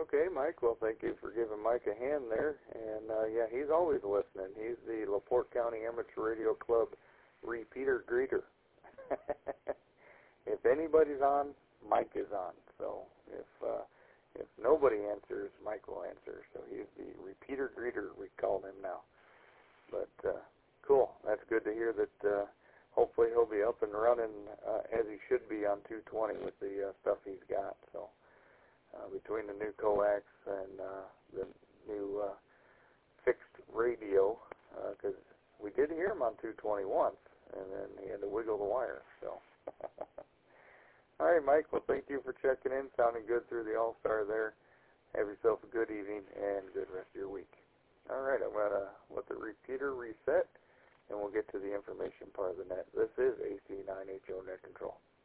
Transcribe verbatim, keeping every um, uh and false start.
Okay, Mike. Well, thank you for giving Mike a hand there. And, uh, yeah, he's always listening. He's the LaPorte County Amateur Radio Club repeater greeter. If anybody's on, Mike is on. So if uh, if nobody answers, Mike will answer. So he's the repeater greeter, we call him now. But uh, cool. That's good to hear that uh, hopefully he'll be up and running uh, as he should be on two twenty with the uh, stuff he's got. So uh, between the new coax and uh, the new uh, fixed radio, because uh, we did hear him on two twenty once, and then he had to wiggle the wire. So. All right, Mike. Well, thank you for checking in. Sounding good through the All-Star there. Have yourself a good evening and good rest of your week. All right, I'm going to let the repeater reset, and we'll get to the information part of the net. This is A C nine H O Net Control.